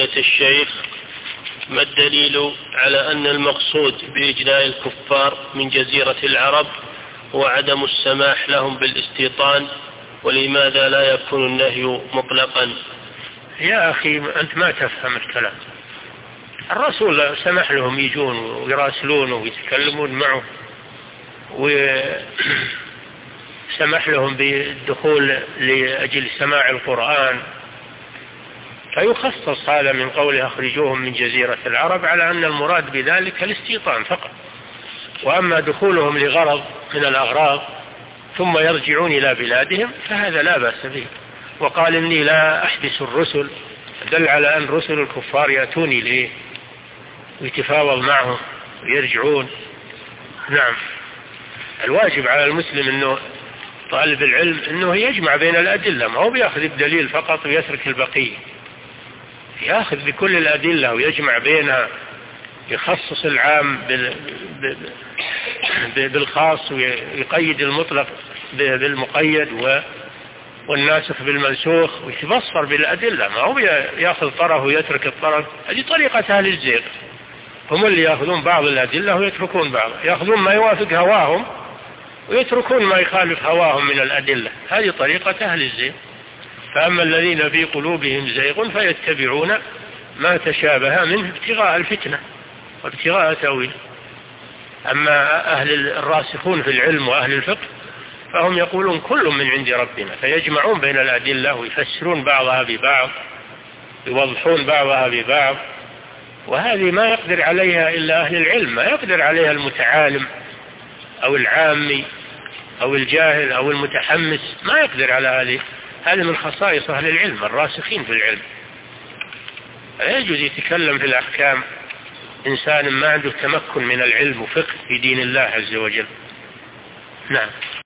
فضيلة الشيخ، ما الدليل على أن المقصود بإجلاء الكفار من جزيرة العرب هو عدم السماح لهم بالاستيطان، ولماذا لا يكون النهي مطلقا؟ يا أخي أنت ما تفهم الكلام. الرسول سمح لهم يجون ويراسلون ويتكلمون معه، وسمح لهم بالدخول لأجل سماع القرآن، فيخصص هذا من قوله أخرجوهم من جزيرة العرب على أن المراد بذلك الاستيطان فقط. وأما دخولهم لغرض من الأغراض ثم يرجعون إلى بلادهم فهذا لا بأس به. وقال إني لا أحبس الرسل، دل على أن رسل الكفار يأتوني ليه ويتفاوض معهم ويرجعون. نعم، الواجب على المسلم أنه طالب العلم أنه يجمع بين الأدلة، ما هو بيأخذ الدليل فقط ويترك البقية، يأخذ بكل الأدلة ويجمع بينها، يخصص العام بالخاص ويقيد المطلق بالمقيد والناسخ بالمنسوخ، ويتبصر بالأدلة، ما هو يأخذ طرف ويترك الطرف. هذه طريقة أهل الزيغ، هم اللي يأخذون بعض الأدلة ويتركون بعض، يأخذون ما يوافق هواهم ويتركون ما يخالف هواهم من الأدلة. هذه طريقة أهل الزيغ. فأما الذين في قلوبهم زيغ فيتبعون ما تشابه منه ابتغاء الفتنة وابتغاء تأويل. أما أهل الراسخون في العلم وأهل الفقه فهم يقولون كل من عند ربنا، فيجمعون بين الأدلة ويفسرون بعضها ببعض، يوضحون بعضها ببعض. وهذه ما يقدر عليها إلا أهل العلم، ما يقدر عليها المتعالم أو العامي أو الجاهل أو المتحمس، ما يقدر على هذه. هذا من خصائص أهل العلم الراسخين في العلم. لا يجوز يتكلم في الأحكام إنسان ما عنده تمكن من العلم وفقه في دين الله عز وجل. نعم.